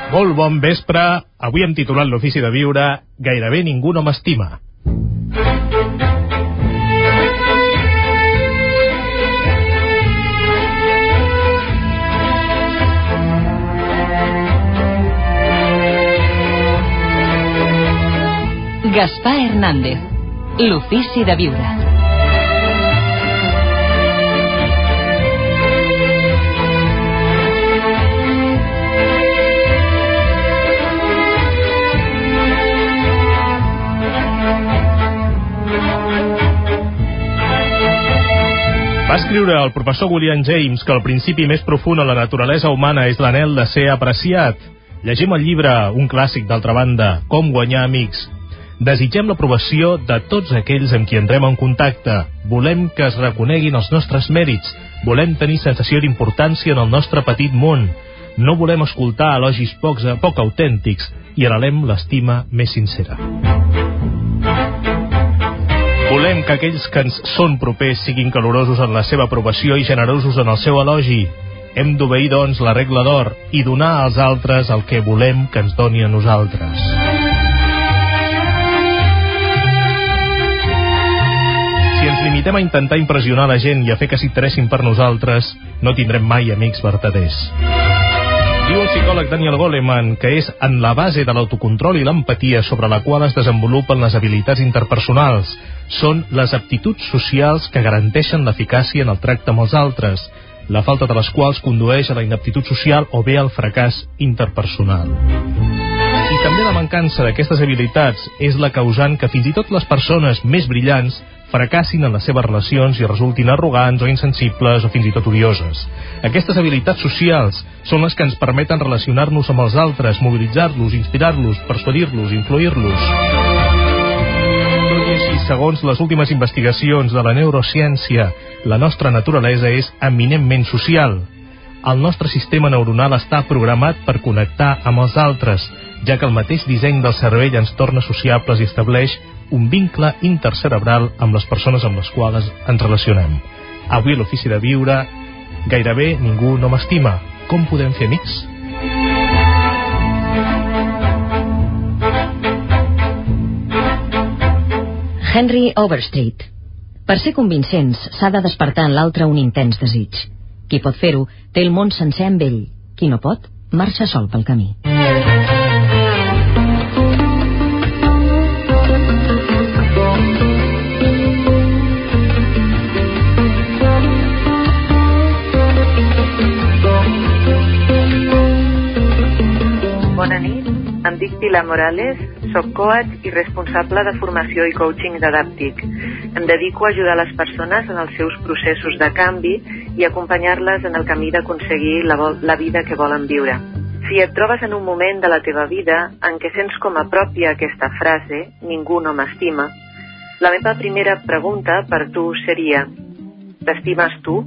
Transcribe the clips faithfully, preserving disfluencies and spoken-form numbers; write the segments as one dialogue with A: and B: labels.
A: Molt bon vespre. Avui hem titulat l'Ofici de Viure Gairebé ningú no m'estima.
B: Gaspar Hernández, l'Ofici de Viure.
A: Va escriure el professor William James que el principi més profund en la naturalesa humana és l'anhel de ser apreciat. Llegim el llibre, un clàssic d'altra banda, Com guanyar amics. Desitgem l'aprovació de tots aquells amb qui entrem en contacte. Volem que es reconeguin els nostres mèrits. Volem tenir sensació d'importància en el nostre petit món. No volem escoltar elogis pocs, poc autèntics i anhelem l'estima més sincera. Volem que aquells que ens són propers siguin calorosos en la seva aprovació i generosos en el seu elogi. Hem d'obeir, doncs, la regla d'or i donar als altres el que volem que ens doni a nosaltres. Si ens limitem a intentar impressionar la gent i a fer que s'interessin per nosaltres, no tindrem mai amics vertaders. Diu el psicòleg Daniel Goleman que és en la base de l'autocontrol i l'empatia sobre la qual es desenvolupen les habilitats interpersonals. Són les aptituds socials que garanteixen l'eficàcia en el tracte amb els altres, la falta de les quals condueix a la inaptitud social o bé al fracàs interpersonal. I també la mancança d'aquestes habilitats és la causant que fins i tot les persones més brillants fracassin en les seves relacions i resultin arrogants o insensibles o fins i tot odioses. Aquestes habilitats socials són les que ens permeten relacionar-nos amb els altres, mobilitzar-los, inspirar-los, persuadir-los, influir-los. Tot i així, segons les últimes investigacions de la neurociència, la nostra naturalesa és eminentment social. El nostre sistema neuronal està programat per connectar amb els altres, ja que el mateix disseny del cervell ens torna sociables i estableix un vincle intercerebral amb les persones amb les quals ens relacionem. Avui a l'Ofici de Viure, gairebé ningú no m'estima. Com podem fer amics?
B: Henry Overstreet. Per ser convincents, s'ha de despertar en l'altre un intens desig. Qui pot fer-ho, té el món sencer amb ell. Qui no pot, marxa sol pel camí.
C: Bona nit, em dic Pilar Morales, soc coach i responsable de formació i coaching d'Adaptic. Em dedico a ajudar les persones en els seus processos de canvi i acompanyar-les en el camí d'aconseguir la, la vida que volen viure. Si et trobes en un moment de la teva vida en què sents com a pròpia aquesta frase, ningú no m'estima, la meva primera pregunta per tu seria: t'estimes tu?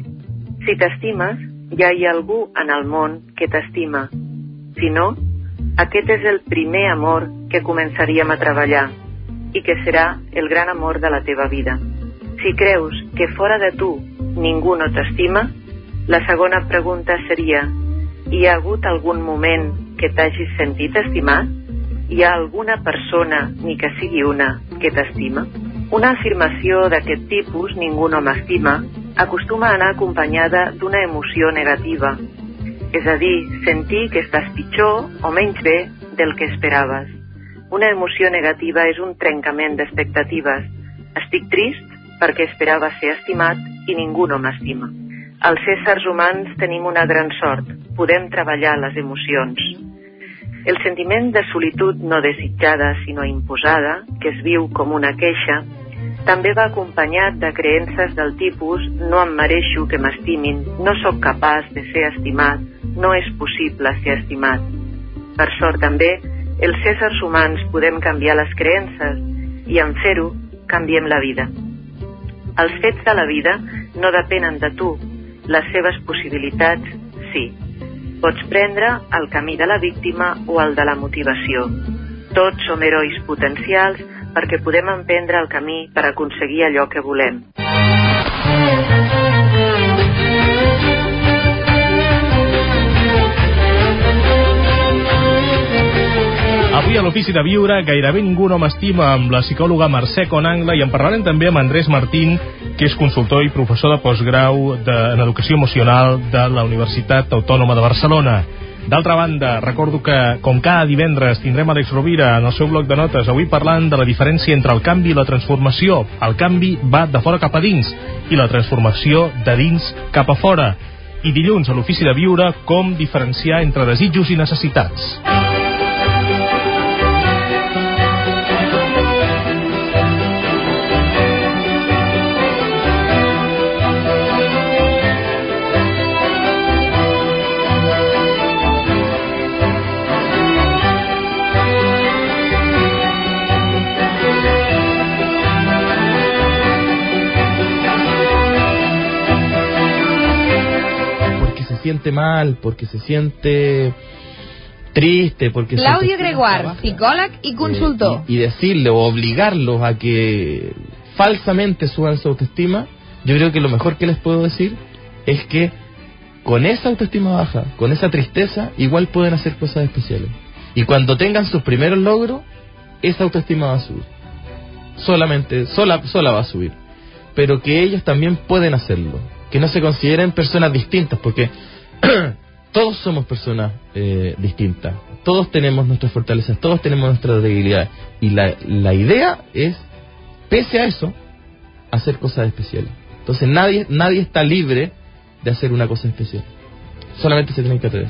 C: Si t'estimes, ja hi ha algú en el món que t'estima. Si no, aquest és el primer amor que començaríem a treballar i que serà el gran amor de la teva vida. Si creus que fora de tu ningú no t'estima, la segona pregunta seria: hi ha hagut algun moment que t'hagis sentit estimat? Hi ha alguna persona, ni que sigui una, que t'estima? Una afirmació d'aquest tipus, ningú no m'estima, acostuma a anar acompanyada d'una emoció negativa. És a dir, sentir que estàs pitjor o menys bé del que esperaves. Una emoció negativa és un trencament d'expectatives. Estic trist perquè esperava ser estimat i ningú no m'estima. Els éssers humans tenim una gran sort. Podem treballar les emocions. El sentiment de solitud no desitjada, sinó imposada, que es viu com una queixa, també va acompanyat de creences del tipus no em mereixo que m'estimin, no sóc capaç de ser estimat, no és possible ser estimat. Per sort també, els éssers humans podem canviar les creences i en fer-ho canviem la vida. Els fets de la vida no depenen de tu, les seves possibilitats sí. Pots prendre el camí de la víctima o el de la motivació. Tots som herois potencials perquè podem emprendre el camí per aconseguir allò que volem.
A: l'Ofici de Viure, gairebé ningú no m'estima, amb la psicòloga Mercè Conangla, i en parlarem també amb Andrés Martín, que és consultor i professor de postgrau de, en Educació Emocional de la Universitat Autònoma de Barcelona. D'altra banda, recordo que, com cada divendres, tindrem Àlex Rovira en el seu bloc de notes, avui parlant de la diferència entre el canvi i la transformació. El canvi va de fora cap a dins i la transformació de dins cap a fora. I dilluns, a l'Ofici de Viure, com diferenciar entre desitjos i necessitats.
D: Siente mal, porque se siente triste, porque
E: Claudio Gregoire, psicòleg i consultor.
D: Eh, y, y decirle o obligarlos a que falsamente suban su autoestima, yo creo que lo mejor que les puedo decir es que con esa autoestima baja, con esa tristeza, igual pueden hacer cosas especiales. Y cuando tengan sus primeros logros, esa autoestima va a subir. Solamente, sola, sola va a subir. Pero que ellos también pueden hacerlo. Que no se consideren personas distintas, porque todos somos personas eh, distintas, todos tenemos nuestras fortalezas, todos tenemos nuestras debilidades, y la, la idea es, pese a eso, hacer cosas especiales. Entonces nadie, nadie está libre de hacer una cosa especial, solamente se tienen que atrever.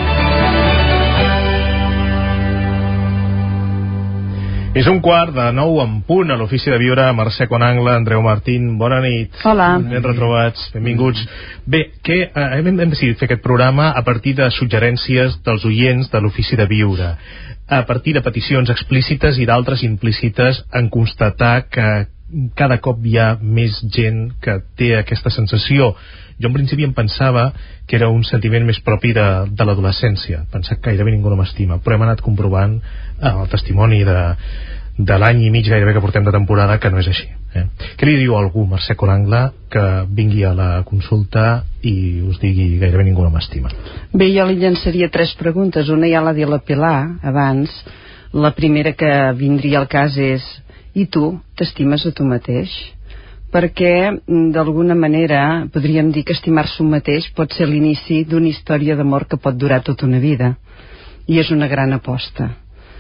A: És un quart de nou en punt a l'Ofici de Viure. Mercè Conangla, Andreu Martín, bona nit.
E: Hola.
A: Ben retrobats, benvinguts. Bé, que eh, hem, hem decidit fer aquest programa a partir de suggerències dels oients de l'Ofici de Viure, a partir de peticions explícites i d'altres implícites, en constatar que cada cop hi ha més gent que té aquesta sensació. Jo en principi em pensava que era un sentiment més propi de, de l'adolescència, pensar que gairebé ningú no m'estima, però hem anat comprovant eh, el testimoni de, de l'any i mig gairebé que portem de temporada que no és així. Eh? Què li diu a algú, Mercè Conangla, que vingui a la consulta i us digui gairebé ningú no m'estima?
F: Bé, jo li llançaria tres preguntes. Una ja l'ha dit la Pilar abans. La primera que vindria al cas és: i tu, t'estimes a tu mateix? Perquè d'alguna manera podríem dir que estimar-se un mateix pot ser l'inici d'una història d'amor que pot durar tota una vida, i és una gran aposta.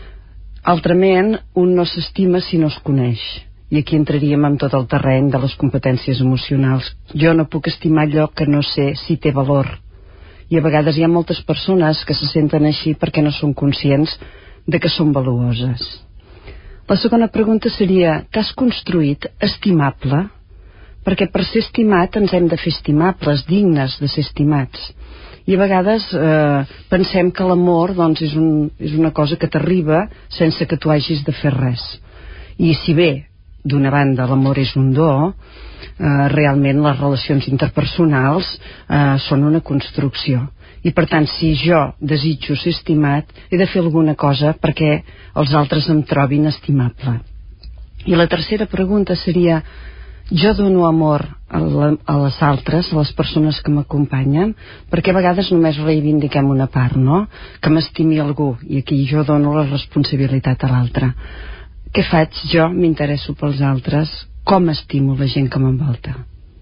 F: Altrament, un no s'estima si no es coneix, i aquí entraríem en tot el terreny de les competències emocionals. Jo no puc estimar allò que no sé si té valor, i a vegades hi ha moltes persones que se senten així perquè no són conscients de que són valuoses. La segona pregunta seria: t'has construït estimable? Perquè per ser estimat ens hem de fer estimables, dignes de ser estimats. I a vegades eh, pensem que l'amor doncs, és, un, és una cosa que t'arriba sense que tu hagis de fer res. I si bé, d'una banda, l'amor és un do, eh, realment les relacions interpersonals eh, són una construcció. I per tant, si jo desitjo ser estimat, he de fer alguna cosa perquè els altres em trobin estimable. I la tercera pregunta seria: jo dono amor a, la, a les altres, a les persones que m'acompanyen, perquè a vegades només reivindiquem una part, no? Que m'estimi algú, i aquí jo dono la responsabilitat a l'altre. Què faig? Jo m'interesso pels altres. Com estimo la gent que m'envolta?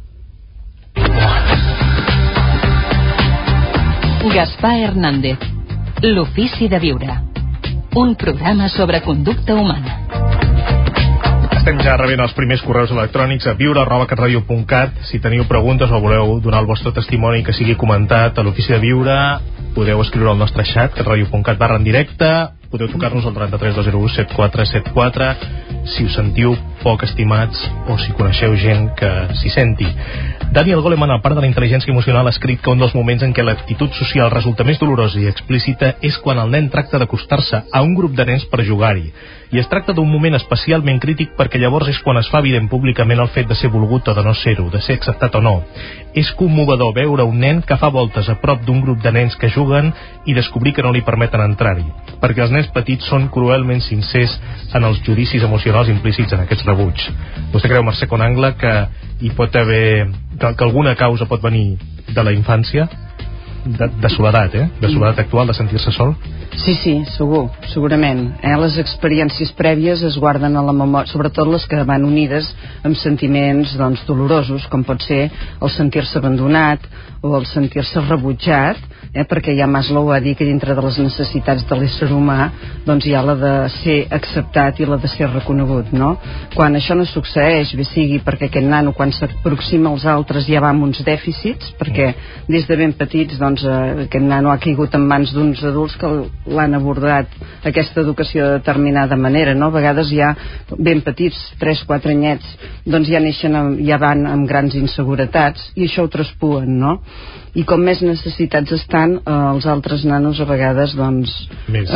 B: Gaspar Hernández, l'Ofici de Viure, un programa sobre conducta humana.
A: Estem ja rebent els primers correus electrònics a viure arroba catradio punt cat. Si teniu preguntes o voleu donar el vostre testimoni que sigui comentat a l'Ofici de Viure, podeu escriure al nostre xat, catradio punt cat barra en directe. Podeu tocar-nos al trenta-tres dos zero u setanta quatre setanta quatre si us sentiu poc estimats o si coneixeu gent que s'hi senti. Daniel Goleman, al part de la intel·ligència emocional, ha escrit que un dels moments en què l'actitud social resulta més dolorosa i explícita és quan el nen tracta d'acostar-se a un grup de nens per jugar-hi. I es tracta d'un moment especialment crític perquè llavors és quan es fa evident públicament el fet de ser volgut o de no ser-ho, de ser acceptat o no. És commovedor veure un nen que fa voltes a prop d'un grup de nens que juguen i descobrir que no li permeten entrar-hi, perquè els nens petits són cruelment sincers en els judicis emocionals implícits en aquests rebuig. Vostè creu, Mercè Conangla, que hi pot haver que, que alguna causa pot venir de la infància? de, de soledat, eh? De soledat actual, de sentir-se sol?
F: Sí, sí, segur, segurament. Eh? Les experiències prèvies es guarden a la memòria, sobretot les que van unides amb sentiments doncs, dolorosos, com pot ser el sentir-se abandonat o el sentir-se rebutjat, eh? perquè ja Maslow va dir que dintre de les necessitats de l'ésser humà doncs hi ha la de ser acceptat i la de ser reconegut, no? Quan això no succeeix, bé sigui perquè aquest nano quan s'aproxima als altres ja va amb uns dèficits, perquè des de ben petits doncs, eh, aquest nano ha caigut en mans d'uns adults que l'han abordat aquesta educació de determinada manera, no? A vegades ja ben petits, tres quatre anyets, doncs ja neixen amb, ja van amb grans inseguretats i això ho traspuen, no? I com més necessitats estan, eh, els altres nanos a vegades doncs
A: més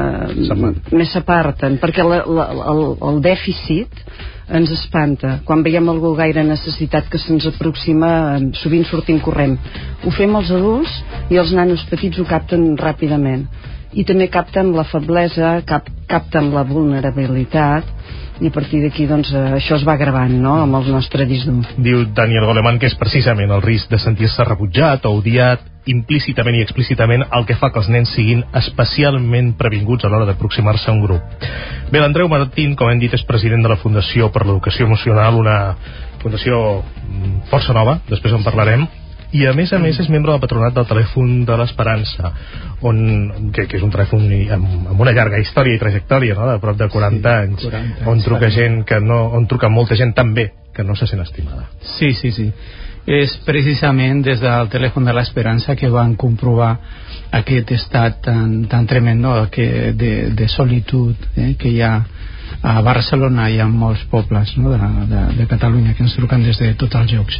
F: eh, més s'aparten, perquè la, la, el, el dèficit ens espanta. Quan veiem algú gaire necessitat que se'ns aproxima, sovint sortim corrent. Ho fem els adults i els nanos petits ho capten ràpidament. I també capten la feblesa, cap, capten la vulnerabilitat, i a partir d'aquí doncs, això es va gravant, no?, amb el nostre disc dur.
A: Diu Daniel Goleman que és precisament el risc de sentir-se rebutjat o odiat implícitament i explícitament el que fa que els nens siguin especialment previnguts a l'hora d'aproximar-se a un grup. Bé, l'Andreu Martín, com hem dit, és president de la Fundació per l'Educació Emocional, una fundació força nova, després en parlarem, i a més a més és membre del patronat del Telèfon de l'Esperança, on, que, que és un telèfon amb, amb una llarga història i trajectòria, no?, de prop de quaranta sí, anys, quaranta on truca gent que no, on truca molta gent també que no se sent estimada.
G: Sí, sí, sí. És precisament des del Telèfon de l'Esperança que van comprovar aquest estat tan, tan tremendo que de, de solitud eh, que hi ha a Barcelona i a molts pobles, no?, de, de, de Catalunya, que ens truquen des de tots els llocs.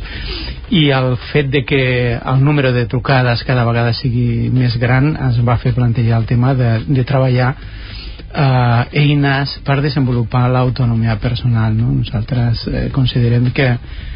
G: I el fet de que el número de trucades cada vegada sigui més gran ens va fer plantejar el tema de, de treballar eh, eines per desenvolupar l'autonomia personal, no? Nosaltres eh, considerem que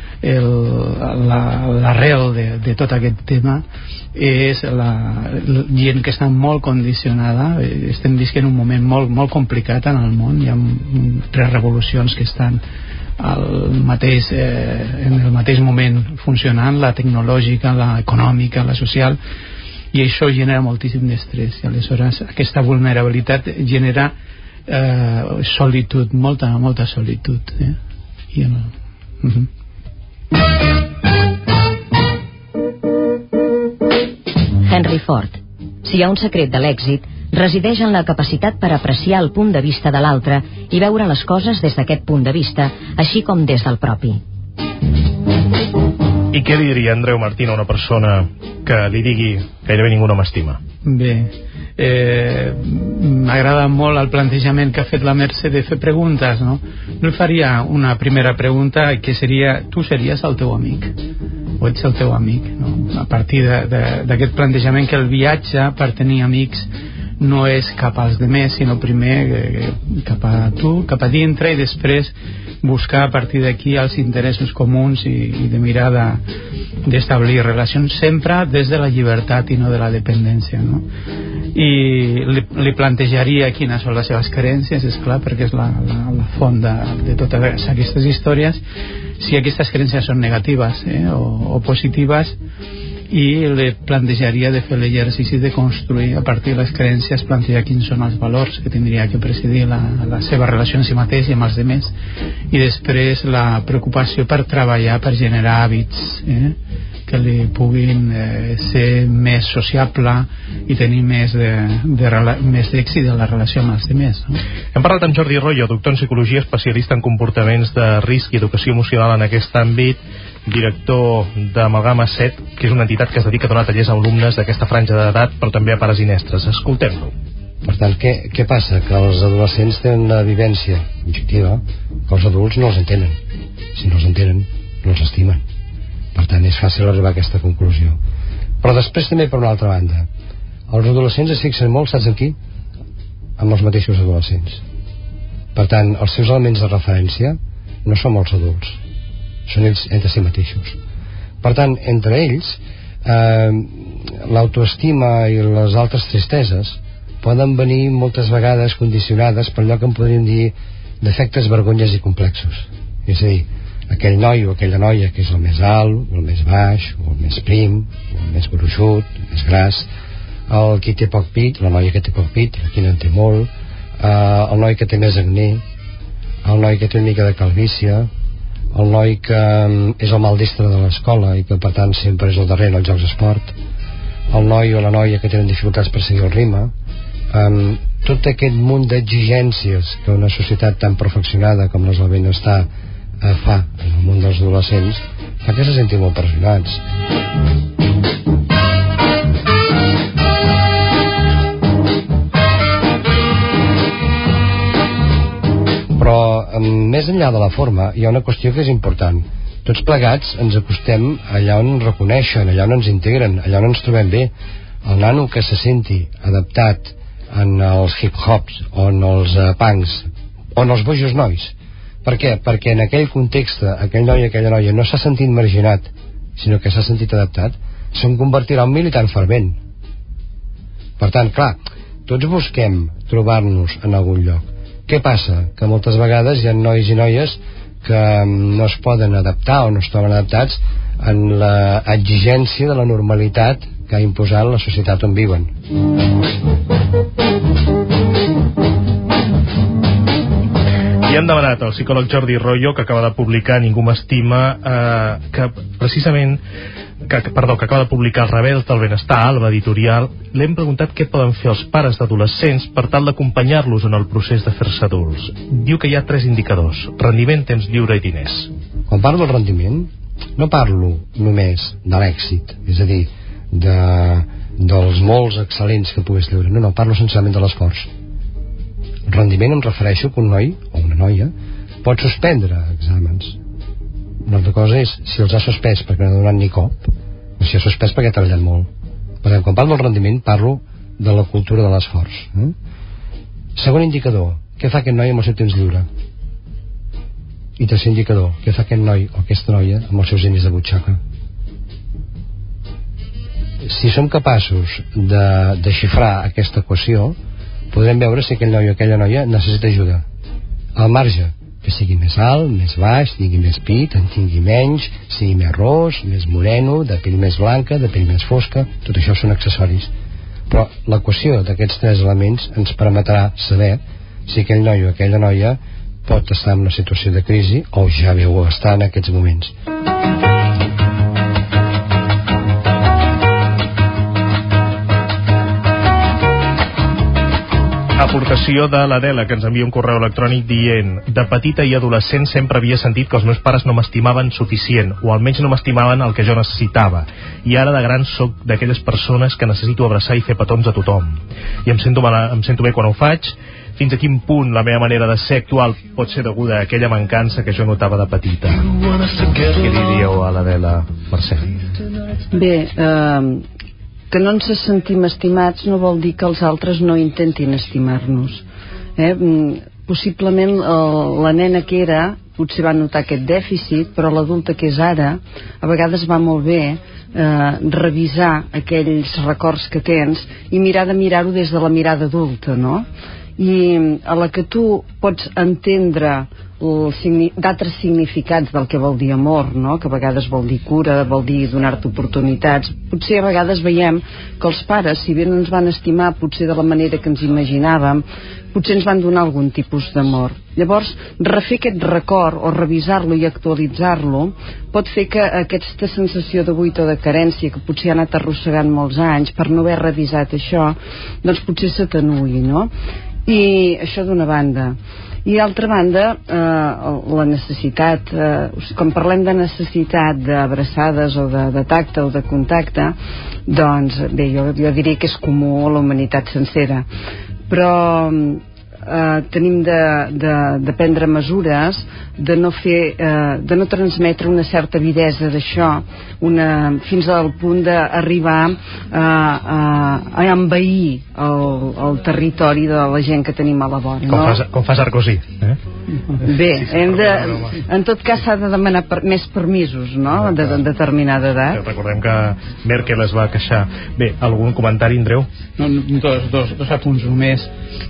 G: l'arrel la, de, de tot aquest tema és la, la gent que està molt condicionada. Estem visquent un moment molt, molt complicat en el món. Hi ha tres revolucions que estan al mateix, eh, en el mateix moment funcionant, la tecnològica, la econòmica, la social, i això genera moltíssim d'estrès. I aleshores aquesta vulnerabilitat genera eh, solitud, molta, molta solitud, eh? I, uh -huh.
B: Henry Ford. Si hi ha un secret de l'èxit, resideix en la capacitat per apreciar el punt de vista de l'altre i veure les coses des d'aquest punt de vista, així com des del propi.
A: I què diria Andreu Martín a una persona que li digui gairebé ningú no m'estima?
G: Bé, eh, m'agrada molt el plantejament que ha fet la Mercè de fer preguntes, no? Jo faria una primera pregunta que seria: tu series el teu amic? O ets el teu amic, no? A partir d'aquest plantejament que el viatge per tenir amics no és cap als demés, sinó primer eh, cap a tu, cap a dintre, i després buscar a partir d'aquí els interessos comuns i, i de mirar d'establir relacions sempre des de la llibertat i no de la dependència, no? I li, li plantejaria quines són les seves creences, és clar, perquè és la, la, la font de, de totes aquestes històries, si aquestes creences són negatives eh, o, o positives, i li plantejaria de fer l'exercici de construir a partir de les creences, plantejar quins són els valors que tindria que presidir la, la seva relació amb si mateix i amb els altres, i després la preocupació per treballar per generar hàbits eh, que li puguin eh, ser més sociable i tenir més de, de, més d'èxit en la relació amb els altres, no?
A: Hem parlat amb Jordi Royo, doctor en psicologia, especialista en comportaments de risc i educació emocional en aquest àmbit, director d'Amalgama set, que és una entitat que es dedica a donar tallers a alumnes d'aquesta franja d'edat, però també a pares i mestres. Escoltem-lo.
H: Per tant, què, què passa? Que els adolescents tenen una vivència objectiva que els adults no els entenen. Si no els entenen, no els estimen. Per tant, és fàcil arribar a aquesta conclusió. Però després també, per una altra banda, els adolescents es fixen molt, saps en qui? Amb els mateixos adolescents. Per tant, els seus elements de referència no són els adults, són ells entre si mateixos. Per tant, entre ells eh, l'autoestima i les altres tristeses poden venir moltes vegades condicionades per allò que en podríem dir defectes, vergonyes i complexos. És a dir, aquell noi o aquella noia que és el més alt, o el més baix, o el més prim, o el més gruixut, el més gras, el qui té poc pit, la noia que té poc pit, el qui no en té molt, eh, el noi que té més acné, el noi que té una mica de calvície, el noi que és el maldestre de l'escola i que per tant sempre és el darrer en els jocs d'esport, el noi o la noia que tenen dificultats per seguir el ritme, um, tot aquest munt d'exigències que una societat tan perfeccionada com les del benestar eh, fa en el món dels adolescents fa que se sentin molt pressionats. Però més enllà de la forma hi ha una qüestió que és important. Tots plegats ens acostem allà on ens reconeixen, allà on ens integren, allà on ens trobem bé. El nano que se senti adaptat en els hip-hops o en els uh, punks o en els bojos nois. Per què? Perquè en aquell context aquell noi i aquella noia no s'ha sentit marginat, sinó que s'ha sentit adaptat, se'n convertirà en militant fervent. Per tant, clar, tots busquem trobar-nos en algun lloc. Què passa? Que moltes vegades hi ha nois i noies que no es poden adaptar o no es troben adaptats en l'exigència de la normalitat que ha imposat la societat on viuen.
A: I han demanat al psicòleg Jordi Royo, que acaba de publicar Ningú m'estima, eh, que precisament que, perdó, que acaba de publicar Els rebels del benestar, Alba Editorial. L'hem preguntat què poden fer els pares d'adolescents per tal d'acompanyar-los en el procés de fer-se adults. Diu que hi ha tres indicadors: rendiment, temps lliure i diners.
H: Quan parlo del rendiment no parlo només de l'èxit, és a dir, de, dels molts excel·lents que puguis treure, no, no, parlo senzillament de l'esforç. Rendiment em refereixo que un noi o una noia pot suspendre exàmens. Una altra cosa és si els ha suspès perquè no ha donat ni cop o si ha suspès perquè ha treballat molt. Per tant, quan parlo del rendiment parlo de la cultura de l'esforç, eh? Segon indicador, què fa aquest noi amb el seu temps lliure? I tercer indicador, què fa aquest noi o aquesta noia amb els seus diners de butxaca? Si som capaços de desxifrar aquesta equació, podrem veure si aquell noi o aquella noia necessita ajuda. Al marge, que sigui més alt, més baix, tingui més pit, en tingui menys, sigui més ros, més moreno, de pell més blanca, de pell més fosca, tot això són accessoris. Però l'equació d'aquests tres elements ens permetrà saber si aquell noi o aquella noia pot estar en una situació de crisi o ja veu estar en aquests moments.
A: Aportació de l'Adela, que ens envia un correu electrònic dient: de petita i adolescent sempre havia sentit que els meus pares no m'estimaven suficient, o almenys no m'estimaven el que jo necessitava, i ara de gran soc d'aquelles persones que necessito abraçar i fer petons a tothom, i em sento, mal, em sento bé quan ho faig. Fins a quin punt la meva manera de ser actual pot ser deguda a aquella mancança que jo notava de petita? Què diríeu a l'Adela, Mercè?
F: Bé, eh, que no ens sentim estimats no vol dir que els altres no intentin estimar-nos. Eh? Possiblement el, la nena que era potser va notar aquest dèficit, però l'adulta que és ara a vegades va molt bé eh, revisar aquells records que tens i mirar de mirar-ho des de la mirada adulta, no? I a la que tu pots entendre d'altres significats del que vol dir amor, no? Que a vegades vol dir cura, vol dir donar-te oportunitats. Potser a vegades veiem que els pares, si bé no ens van estimar potser de la manera que ens imaginàvem, potser ens van donar algun tipus d'amor. Llavors, refer aquest record o revisar-lo i actualitzar-lo pot fer que aquesta sensació de buit o de carència que potser ha anat arrossegant molts anys per no haver revisat això, doncs potser s'atenuï, no? I això d'una banda. I d'altra banda, eh, la necessitat, eh, quan parlem de necessitat d'abraçades o de, de tacte o de contacte, doncs bé, jo, jo diria que és comú a la humanitat sencera, però eh, tenim de, de, de prendre mesures de no fer, eh, de no transmetre una certa avidesa d'això, una, fins al punt d'arribar a, a, a envair el, el territori de la gent que tenim a la vora,
A: com
F: no?
A: Fa, com fa Sarkozy, eh?
F: Bé, hem de, en tot cas s'ha de demanar per, més permisos, no?, de, de determinada edat.
A: Recordem que Merkel es va queixar. Bé, algun comentari, Andreu?
G: No, dos, dos, dos apunts només.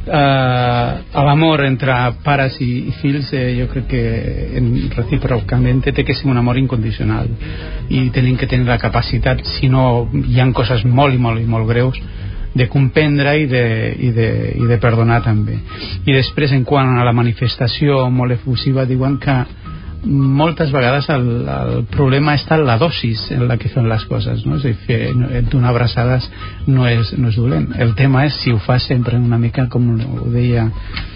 G: Uh, l'amor entre pares i, i fills, eh, jo crec que en, recíprocament té que ser un amor incondicional, i tenim que tenir la capacitat, si no hi ha coses molt i molt i molt greus, de comprendre i de, i, de, i de perdonar també. I després, en quant a la manifestació molt efusiva, diuen que moltes vegades el, el problema està en la dosis en la que fem les coses, no? És a dir, fer donar abraçades no és, no és dolent. El tema és si ho fas sempre una mica com ho deia,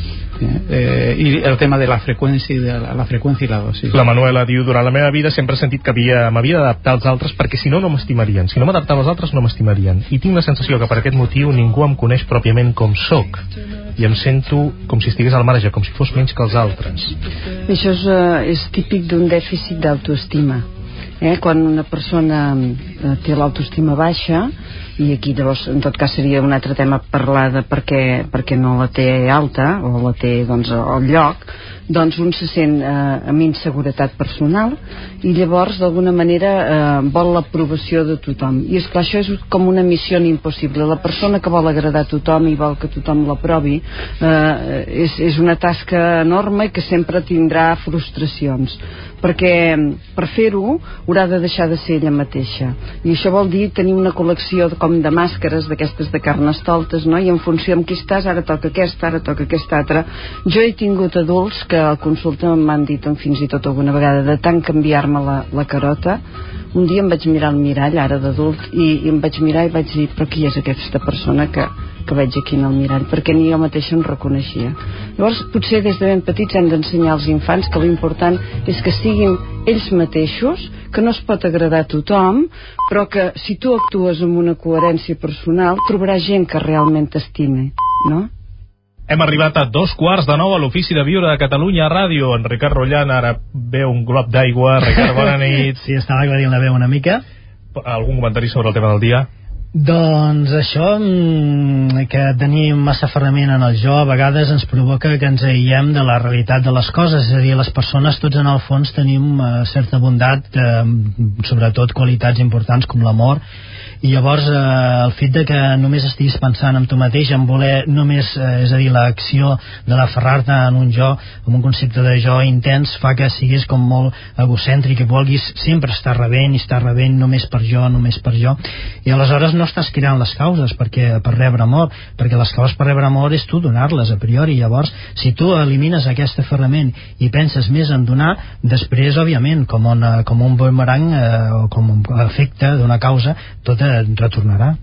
G: eh, i el tema de la freqüència i de la, la freqüència i la dosis.
A: La Manuela diu: durant la meva vida sempre he sentit que havia, m'havia d'adaptar als altres, perquè si no, no m'estimarien. Si no m'adaptava als altres, no m'estimarien. I tinc la sensació que per aquest motiu ningú em coneix pròpiament com soc, i em sento com si estigués al marge, com si fos menys que els altres.
F: Això és, uh, és típic d'un dèficit d'autoestima. Eh? Quan una persona uh, té l'autoestima baixa, i aquí llavors en tot cas seria un altre tema parlar de per què, per què no la té alta o la té doncs al lloc, doncs un se sent eh, amb inseguretat personal i llavors d'alguna manera eh, vol l'aprovació de tothom, i esclar, això és com una missió impossible. La persona que vol agradar a tothom i vol que tothom l'aprovi eh, és, és una tasca enorme i que sempre tindrà frustracions, perquè per fer-ho haurà de deixar de ser ella mateixa, i això vol dir tenir una col·lecció com de màscares d'aquestes de carnestoltes, no? I en funció amb qui estàs, ara toca aquesta, ara toca aquesta altra. Jo he tingut adults que a consulta m'han dit, fins i tot alguna vegada, de tant canviar-me la, la carota, un dia em vaig mirar al mirall, ara d'adult, i, i em vaig mirar i vaig dir, però qui és aquesta persona que, que veig aquí en el mirall? Perquè ni jo mateixa em reconeixia. Llavors, potser des de ben petits hem d'ensenyar als infants que l'important és que siguin ells mateixos, que no es pot agradar a tothom, però que si tu actues amb una coherència personal trobaràs gent que realment t'estime, no?
A: Hem arribat a dos quarts de nou a l'Ofici de Viure de Catalunya Ràdio. En Ricard Rollan ara veu un glob d'aigua. Ricard, bona nit.
I: Sí, estava aclarint la veu una mica.
A: Algun comentari sobre el tema del dia?
I: Doncs això, que tenim massa aferrament en el jo, a vegades ens provoca que ens aïllem de la realitat de les coses. És a dir, les persones, tots en el fons tenim eh, certa bondat, eh, sobretot qualitats importants com l'amor, i llavors eh, el fet de que només estiguis pensant en tu mateix, en voler només, eh, és a dir, l'acció de l'aferrar-te en un jo, en un concepte de jo intens, fa que siguis com molt egocèntric i vulguis sempre estar rebent i estar rebent només per jo, només per jo, i aleshores no estàs creant les causes perquè, per rebre amor, perquè les causes per rebre amor és tu donar-les a priori. Llavors, si tu elimines aquest aferrament i penses més en donar, després, òbviament, com, una, com un boomerang eh, o com un efecte d'una causa, tot et retornarà.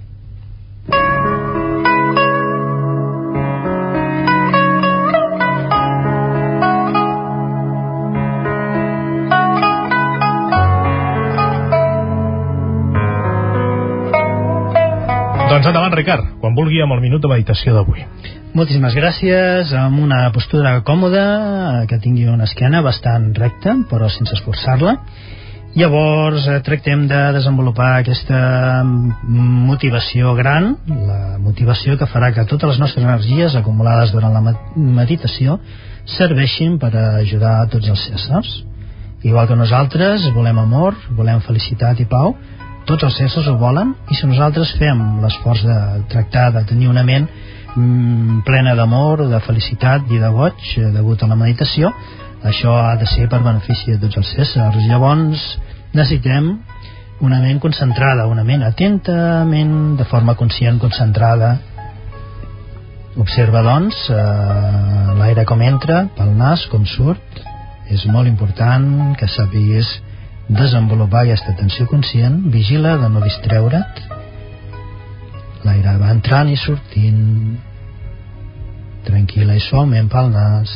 A: Doncs endavant, Ricard, quan vulgui, amb el minut de meditació d'avui.
I: Moltíssimes gràcies, amb una postura còmoda, que tingui una esquena bastant recta, però sense esforçar-la. Llavors eh, tractem de desenvolupar aquesta motivació gran, la motivació que farà que totes les nostres energies acumulades durant la meditació serveixin per ajudar a tots els éssers. Igual que nosaltres volem amor, volem felicitat i pau, tots els éssers ho volen, i si nosaltres fem l'esforç de tractar de tenir una ment mm, plena d'amor, de felicitat i de goig eh, degut a la meditació, això ha de ser per benefici de tots els éssers. Llavors necessitem una ment concentrada, una ment atentament, de forma conscient, concentrada. Observa doncs eh, l'aire com entra pel nas, com surt. És molt important que sàpigues desenvolupar aquesta atenció conscient. Vigila de no distreure't. L'aire va entrant i sortint tranquil·la i suaument pel nas.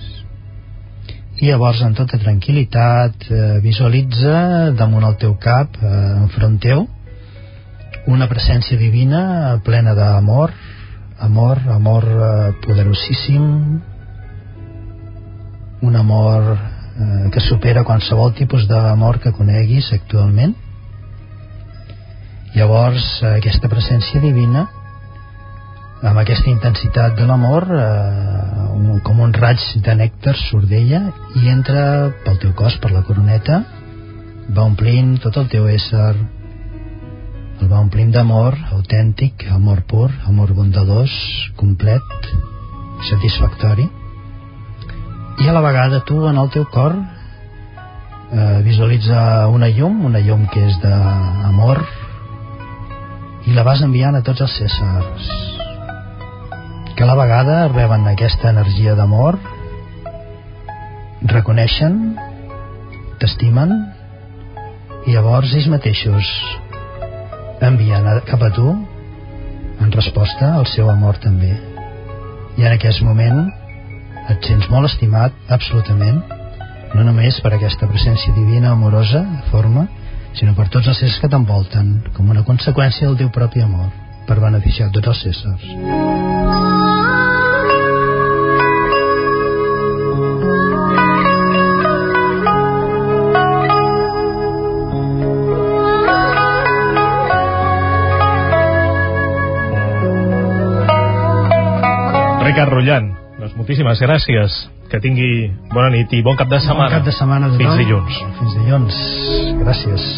I: I llavors, en tota tranquil·litat, eh, visualitza damunt el teu cap, eh, enfront teu, una presència divina plena d'amor, amor, amor eh, poderosíssim, un amor eh, que supera qualsevol tipus d'amor que coneguis actualment. Llavors, eh, aquesta presència divina, amb aquesta intensitat de l'amor, eh, un, com un raig de nèctar surt d'ella i entra pel teu cos, per la coroneta, va omplint tot el teu ésser, el va omplint d'amor autèntic, amor pur, amor bondadós, complet, satisfactori, i a la vegada tu en el teu cor eh, visualitza una llum, una llum que és d'amor, i la vas enviant a tots els éssers que a la vegada reben aquesta energia d'amor, reconeixen, t'estimen, i llavors ells mateixos envien cap a tu en resposta al seu amor també, i en aquest moment et sents molt estimat absolutament, no només per aquesta presència divina amorosa forma, sinó per tots els éssers que t'envolten, com una conseqüència del teu propi amor, per beneficiar tots els éssers.
A: Ricard Rullant, doncs moltíssimes gràcies, que tingui bona nit i bon cap de setmana.
I: Bon cap de setmana a tothom.
A: Fins dilluns.
I: Fins dilluns. Gràcies.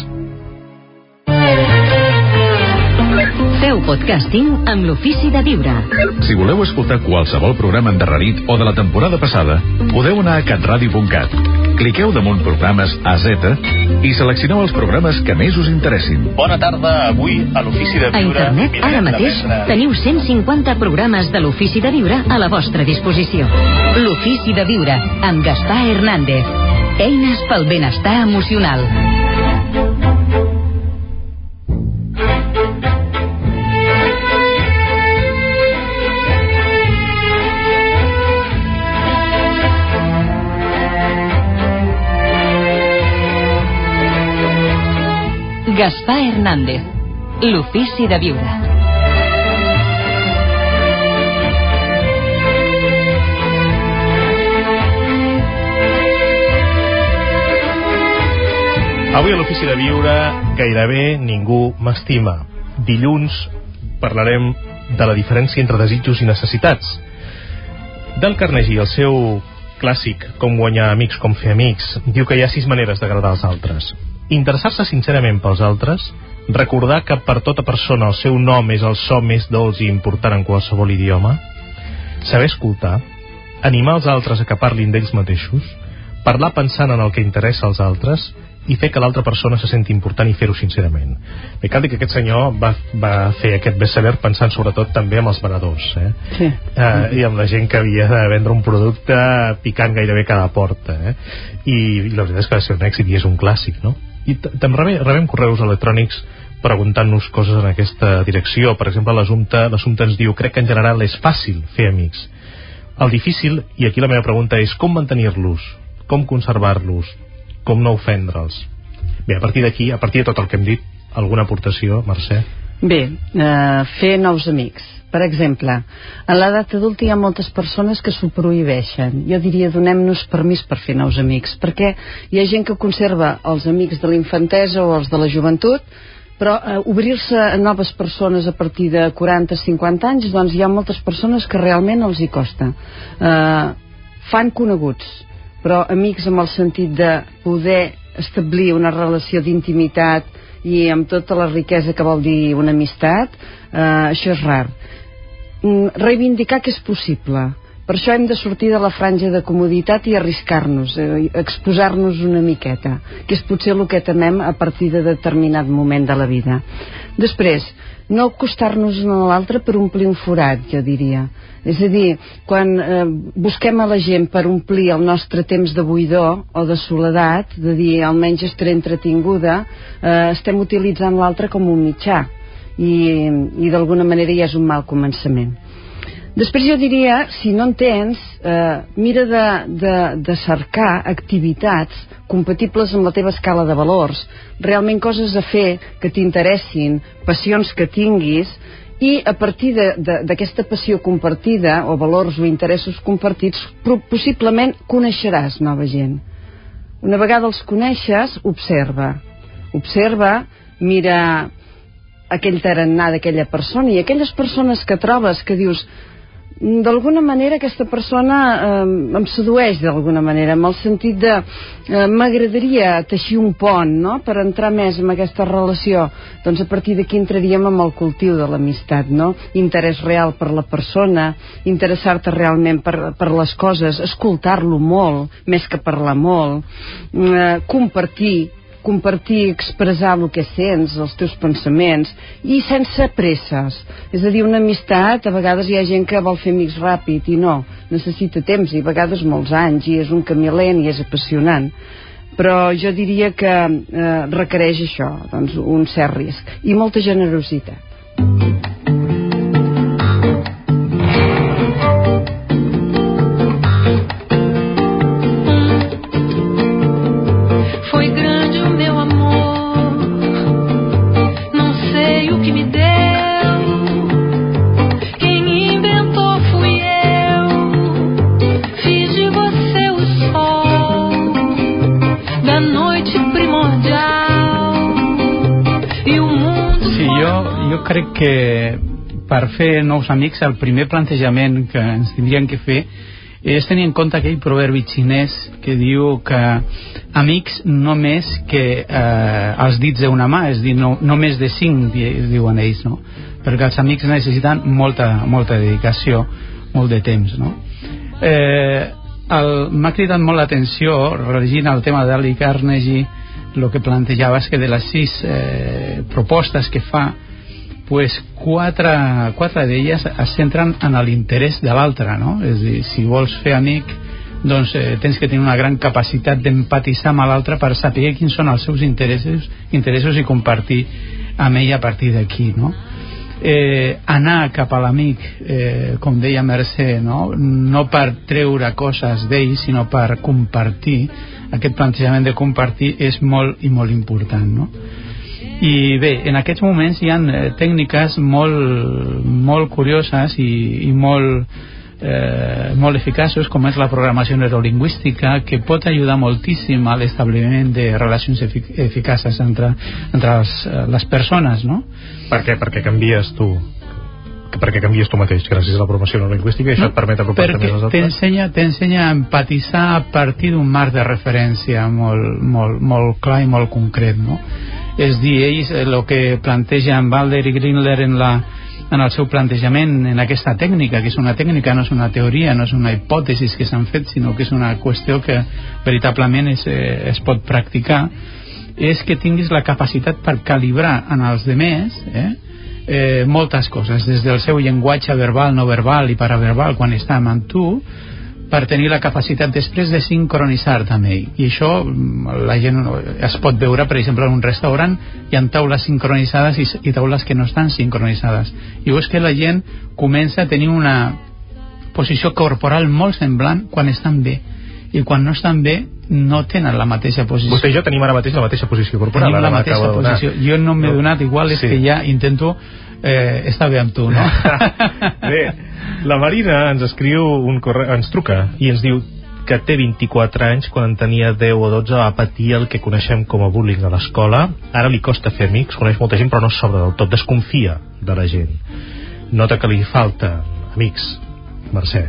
B: Feu podcasting amb l'Ofici de Viure.
J: Si voleu escoltar qualsevol programa endarrerit o de la temporada passada, podeu anar a catradio punt cat. Cliqueu damunt programes A Z i seleccioneu els programes que més us interessin.
A: Bona tarda, avui a l'Ofici de
B: A
A: Viure...
B: internet, ara mateix, teniu cent cinquanta programes de l'Ofici de Viure a la vostra disposició. L'Ofici de Viure, amb Gaspar Hernández. Eines pel benestar emocional. Gaspar Hernández, l'Ofici de Viure.
A: Avui a l'Ofici de Viure gairebé ningú m'estima. Dilluns parlarem de la diferència entre desitjos i necessitats. Dale Carnegie, el seu clàssic Com guanyar amics, com fer amics, diu que hi ha sis maneres d'agradar als altres. Interessar-se sincerament pels altres, recordar que per tota persona el seu nom és el so més dolç i important en qualsevol idioma, saber escoltar, animar els altres a que parlin d'ells mateixos, parlar pensant en el que interessa als altres i fer que l'altra persona se senti important i fer-ho sincerament. Bé, cal dir que aquest senyor va, va fer aquest bestseller pensant sobretot també amb els venedors, eh?
F: Sí.
A: Eh, i amb la gent que havia de vendre un producte picant gairebé cada porta, eh? I, i la veritat és que va ser un èxit i és un clàssic, no? I també rebem, rebem correus electrònics preguntant-nos coses en aquesta direcció. Per exemple, l'assumpte l'assumpte ens diu: crec que en general és fàcil fer amics. El difícil, i aquí la meva pregunta és com mantenir-los, com conservar-los, com no ofendre'ls. Bé, a partir d'aquí, a partir de tot el que hem dit, alguna aportació, Mercè?
F: Bé, eh, fer nous amics. Per exemple, en l'edat adulta hi ha moltes persones que s'ho prohibeixen. Jo diria, donem-nos permís per fer nous amics, perquè hi ha gent que conserva els amics de la infantesa o els de la joventut, però eh, obrir-se a noves persones a partir de quaranta a cinquanta anys, doncs hi ha moltes persones que realment els hi costa. Eh, fan coneguts, però amics amb el sentit de poder establir una relació d'intimitat i amb tota la riquesa que vol dir una amistat, eh, això és rar. Reivindicar que és possible. Per això hem de sortir de la franja de comoditat i arriscar-nos, eh, exposar-nos una miqueta, que és potser el que temem a partir de determinat moment de la vida. Després, no acostar-nos a l'altre per omplir un forat, jo diria. És a dir, quan eh, busquem a la gent per omplir el nostre temps de buidor o de soledat, de dir almenys estaré entretinguda, eh, estem utilitzant l'altre com un mitjà i, i d'alguna manera ja és un mal començament. Després jo diria, si no en tens, eh, mira de, de, de cercar activitats compatibles amb la teva escala de valors, realment coses a fer que t'interessin, passions que tinguis, i a partir d'aquesta passió compartida o valors o interessos compartits possiblement coneixeràs nova gent. Una vegada els coneixes, observa observa, mira aquell tarannà d'aquella persona, i aquelles persones que trobes que dius d'alguna manera aquesta persona eh, em sedueix d'alguna manera, en el sentit de eh, m'agradaria teixir un pont, no?, per entrar més en aquesta relació. Doncs a partir d'aquí entraríem amb el cultiu de l'amistat, no? Interès real per la persona, interessar-te realment per, per les coses, escoltar-lo molt, més que parlar molt, eh, compartir compartir, expressar el que sents, els teus pensaments, i sense presses. És a dir, una amistat, a vegades hi ha gent que vol fer amics ràpid, i no, necessita temps, i a vegades molts anys, i és un camí lent i és apassionant. Però jo diria que eh, requereix això, doncs, un cert risc, i molta generositat.
G: Crec que per fer nous amics el primer plantejament que ens tindrien que fer és tenir en compte aquell proverbi xinès que diu que amics no més que eh, els dits d'una mà, és dir, no, no més de cinc, diuen ells, no? Perquè els amics necessiten molta, molta dedicació, molt de temps, no? Eh, m'ha cridat molt l'atenció, rellegint el tema d'Ali Carnegie, el que plantejava és que de les sis eh, propostes que fa, pues quatre, quatre d'elles es centren en l'interès de l'altre, no? És a dir, si vols fer amic, doncs eh, tens que tenir una gran capacitat d'empatitzar amb l'altre per saber quins són els seus interessos, interessos i compartir amb ell a partir d'aquí, no? Eh, anar cap a l'amic, eh, com deia Mercè, no? No per treure coses d'ell, sinó per compartir. Aquest plantejament de compartir és molt i molt important, no? I bé, en aquests moments hi ha eh, tècniques molt, molt curioses i, i molt, eh, molt eficaços, com és la programació neurolingüística, que pot ajudar moltíssim a l'establiment de relacions efic eficaces entre, entre les, les persones, no?
A: Per què? Perquè canvies tu perquè canvies tu mateix gràcies a la programació neurolingüística i això no, et permet apropar-te més als altres?
G: T'ensenya t'ensenya a empatitzar a partir d'un marc de referència molt, molt, molt clar i molt concret, no? És dir, ells el que plantegen Balder i Grindler en, la, en el seu plantejament en aquesta tècnica, que és una tècnica, no és una teoria, no és una hipòtesi que s'han fet, sinó que és una qüestió que veritablement es, eh, es pot practicar, és que tinguis la capacitat per calibrar en els demés eh, eh, moltes coses, des del seu llenguatge verbal, no verbal i paraverbal quan està amb tu, per tenir la capacitat després de sincronitzar també. I això la gent es pot veure, per exemple, en un restaurant hi ha taules sincronitzades i, i taules que no estan sincronitzades. I és que la gent comença a tenir una posició corporal molt semblant quan estan bé. I quan no estan bé no tenen la mateixa posició.
A: Vostè i jo tenim ara mateix la mateixa posició corporal.
G: Tenim la mateixa posició. Jo no m'he donat, igual és sí. que ja intento eh, estar bé amb tu, no?
A: Bé, la Marina ens escriu un correu, ens truca i ens diu que té vint-i-quatre anys, quan en tenia deu o dotze va patir el que coneixem com a bullying a l'escola. Ara li costa fer amics, coneix molta gent però no s'obre del tot, desconfia de la gent, nota que li falta amics. Mercè.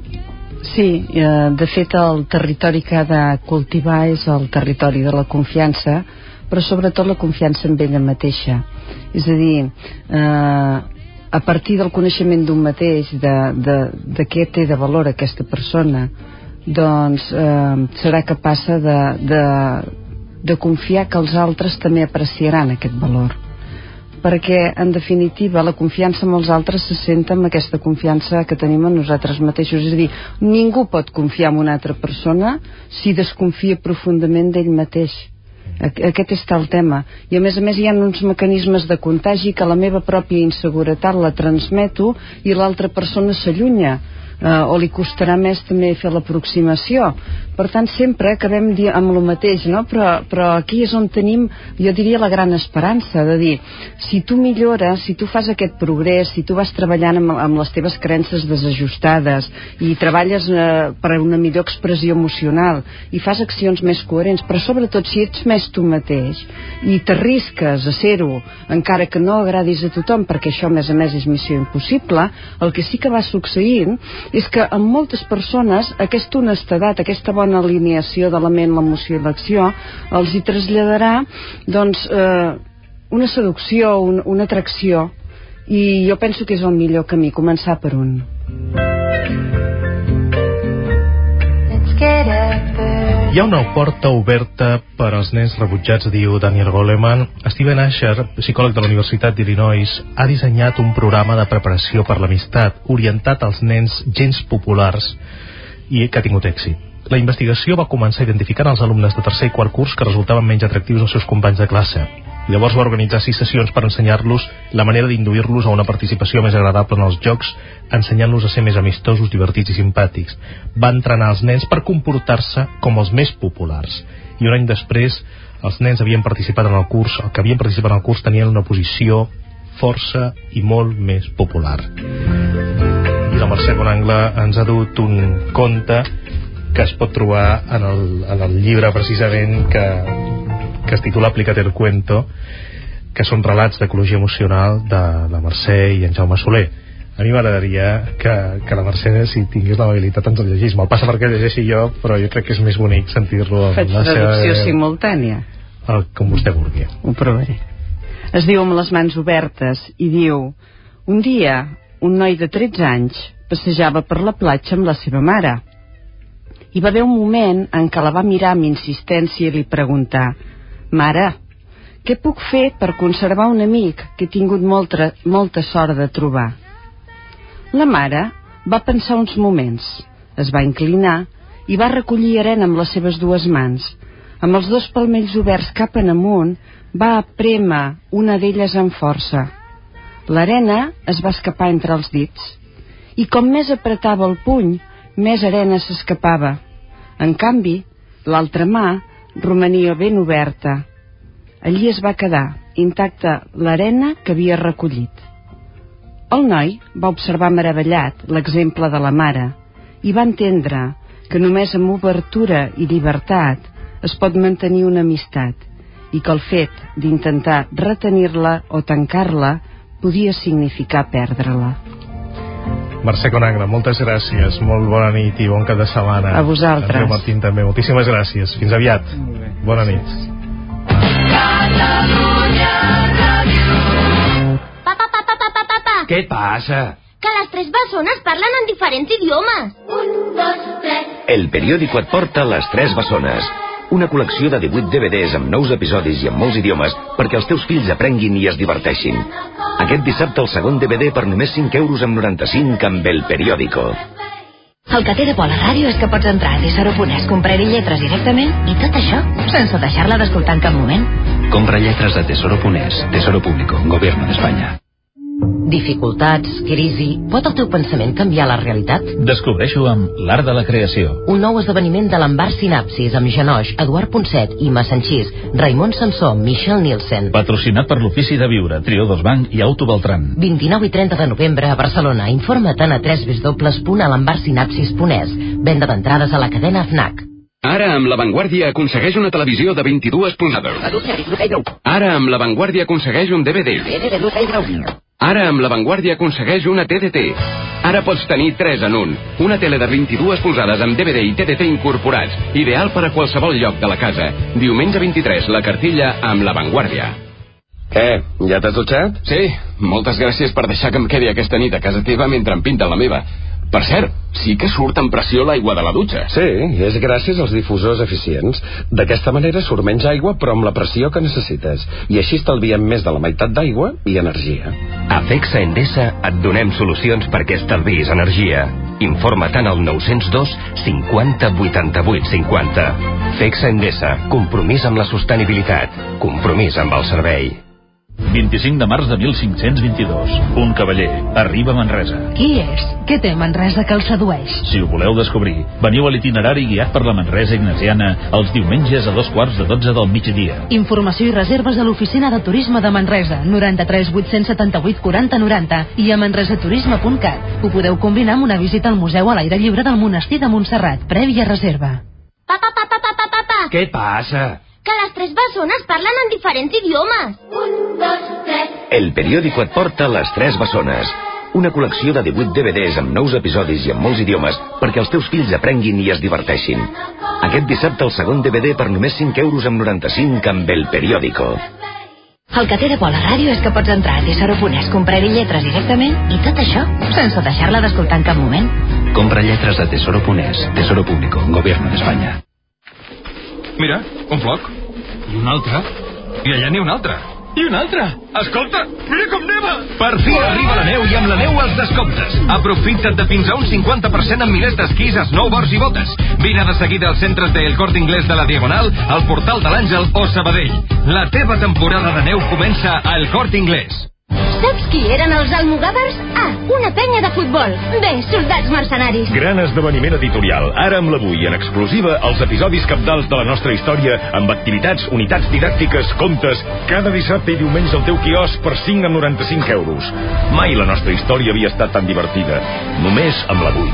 F: Sí, eh, de fet el territori que ha de cultivar és el territori de la confiança, però sobretot la confiança en ella mateixa. És a dir, eh, a partir del coneixement d'un mateix, de, de, de què té de valor aquesta persona, doncs eh, serà capaç de, de, de confiar que els altres també apreciaran aquest valor. Perquè, en definitiva, la confiança en els altres se senta amb aquesta confiança que tenim en nosaltres mateixos. És a dir, ningú pot confiar en una altra persona si desconfia profundament d'ell mateix. Aquest és el tema. I a més a més hi ha uns mecanismes de contagi que la meva pròpia inseguretat la transmeto i l'altra persona s'allunya eh, o li costarà més també fer l'aproximació. Per tant, sempre acabem amb el mateix, no? Però, però aquí és on tenim, jo diria, la gran esperança de dir, si tu millores, si tu fas aquest progrés, si tu vas treballant amb, amb les teves creences desajustades i treballes eh, per una millor expressió emocional i fas accions més coherents, però sobretot si ets més tu mateix i t'arrisques a ser-ho, encara que no agradis a tothom, perquè això a més a més és missió impossible, el que sí que va succeint és que en moltes persones aquesta honestedat, aquesta bona alineació de la ment, l'emoció i l'acció els hi traslladarà doncs eh, una seducció, un, una atracció, i jo penso que és el millor camí, començar per un.
A: Hi ha una porta oberta per als nens rebutjats, diu Daniel Goleman. Steven Asher, psicòleg de la Universitat d'Illinois, ha dissenyat un programa de preparació per l'amistat orientat als nens gens populars i que ha tingut èxit. La investigació va començar identificant els alumnes de tercer i quart curs que resultaven menys atractius als seus companys de classe. Llavors va organitzar sis sessions per ensenyar-los la manera d'induir-los a una participació més agradable en els jocs, ensenyant-los a ser més amistosos, divertits i simpàtics. Va entrenar els nens per comportar-se com els més populars. I un any després, els nens havien participat en el curs, el que havien participat en el curs tenien una posició força i molt més popular. I la Mercè Conangle ens ha dut un conte que es pot trobar en el, en el llibre precisament que, que es titula Aplícate el cuento, que són relats d'ecologia emocional de la Mercè i en Jaume Soler. A mi m'agradaria que, que la Mercè, si tingués l'amabilitat, ens el llegís. Me'l passa perquè llegeixi jo, però jo crec que és més bonic sentir-lo.
F: Faig traducció seva... simultània.
A: El, com vostè vulgui.
F: Ho provaré. Es diu Amb les mans obertes i diu: un dia, un noi de tretze anys passejava per la platja amb la seva mare. Hi va haver un moment en què la va mirar amb insistència i li preguntar: mare, què puc fer per conservar un amic que he tingut molta, molta sort de trobar? La mare va pensar uns moments, es va inclinar i va recollir arena amb les seves dues mans. Amb els dos palmells oberts cap en amunt, va prémer una d'elles amb força. L'arena es va escapar entre els dits, i com més apretava el puny, més arena s'escapava. En canvi, l'altra mà romania ben oberta. Allí es va quedar, intacta l'arena que havia recollit. El noi va observar meravellat l'exemple de la mare i va entendre que només amb obertura i llibertat es pot mantenir una amistat i que el fet d'intentar retenir-la o tancar-la podia significar perdre-la.
A: Mercè Conangle, moltes gràcies, molt bona nit i bon cap de setmana.
F: A vosaltres.
A: Andreu Martín també, moltíssimes gràcies. Fins aviat. Bona nit.
K: Papa, papa, papa, papa.
L: Què passa?
K: Que les tres bessones parlen en diferents idiomes. Un, dos, tres.
L: El periòdico et porta Les Tres Bessones, una col·lecció de divuit D V Ds amb nous episodis i amb molts idiomes perquè els teus fills aprenguin i es diverteixin. Aquest dissabte el segon D V D per només cinc euros amb noranta-cinc amb El Periódico.
B: El que té de bo a la ràdio és que pots entrar a tesoro punt es, comprar-hi lletres directament i tot això sense deixar-la d'escoltar en cap moment.
M: Compra lletres a tesoro punt es, Tesoro Público, Gobierno de España.
B: Dificultats, crisi... Pot el teu pensament canviar la realitat?
J: Descobreixo amb L'Art de la Creació.
B: Un nou esdeveniment de l'Embar Sinapsis amb Janoix, Eduard Ponset i Massanxís, Raimon Samsó, Michel Nielsen.
J: Patrocinat per l'Ofici de Viure, Triodos Bank i Auto Beltrán.
B: vint-i-nou i trenta de novembre a Barcelona. Informa't a tres w w w punt alembarsinapsis punt es. Venda d'entrades a la cadena FNAC.
N: Ara amb La Vanguardia aconsegueix una televisió de vint-i-dues polzades. Ara amb La Vanguardia aconsegueix un D V D. Ara amb La Vanguardia aconsegueix una T D T. Ara pots tenir tres en un. Una tele de vint-i-dues polzades amb D V D i T D T incorporats. Ideal per a qualsevol lloc de la casa. Diumenge vint-i-tres, la cartilla amb La Vanguardia.
O: Què? Ja t'has dutxat?
N: Sí, moltes gràcies per deixar que em quedi aquesta nit a casa teva mentre em pinten la meva. Per cert, sí que surt amb pressió l'aigua de la dutxa.
O: Sí, és gràcies als difusors eficients. D'aquesta manera surt menys aigua però amb la pressió que necessites. I així estalviem més de la meitat d'aigua i energia.
P: A Fexa Endesa et donem solucions perquè estalvis energia. Informa-te'n al nou zero dos cinquanta vuitanta-vuit cinquanta. Fexa Endesa, compromís amb la sostenibilitat, compromís amb el servei.
J: vint-i-cinc de març de mil cinc-cents vint-i-dos. Un cavaller arriba a Manresa.
Q: Qui és? Què té Manresa que el sedueix?
J: Si ho voleu descobrir, veniu a l'itinerari guiat per la Manresa Ignasiana els diumenges a dos quarts de dotze del migdia.
Q: Informació i reserves a l'oficina de turisme de Manresa, noranta-tres vuit-cents setanta-vuit quaranta noranta i a manresaturisme punt cat. Ho podeu combinar amb una visita al Museu a l'aire lliure del Monestir de Montserrat, prèvia reserva.
K: Papa, papa, papa, papa.
R: Què passa?
K: Que les tres bessones parlen en diferents idiomes. Un, dos, tres.
L: El periòdico et porta Les Tres Bessones. Una col·lecció de divuit D V Ds amb nous episodis i amb molts idiomes perquè els teus fills aprenguin i es diverteixin. Aquest dissabte el segon D V D per només cinc euros amb noranta-cinc amb El Periódico.
B: El que té de bo la ràdio és que pots entrar a tesoro punt es, comprar-hi lletres directament i tot això sense deixar-la d'escoltar en cap moment.
M: Compra lletres a tesoro punt es. Tesoro Público, Gobierno de España.
R: Mira, un floc. I un altre. I allà n'hi un altre. I un altre. Escolta, mira com neva!
N: Per fi arriba la neu i amb la neu els descomptes. Aprofita't de fins a un cinquanta per cent en milers d'esquís, snowboards i botes. Vine de seguida als centres del Corte Inglés de la Diagonal, al Portal de l'Àngel o Sabadell. La teva temporada de neu comença al Corte Inglés.
K: Saps qui eren els almogàvers? Ah, una penya de futbol. Bé, soldats mercenaris.
S: Gran esdeveniment editorial. Ara amb l'Avui, en exclusiva, els episodis cabdals de la nostra història, amb activitats, unitats didàctiques, contes, cada dissabte i diumenge al teu quiosc per cinc amb noranta-cinc euros. Mai la nostra història havia estat tan divertida. Només amb l'Avui.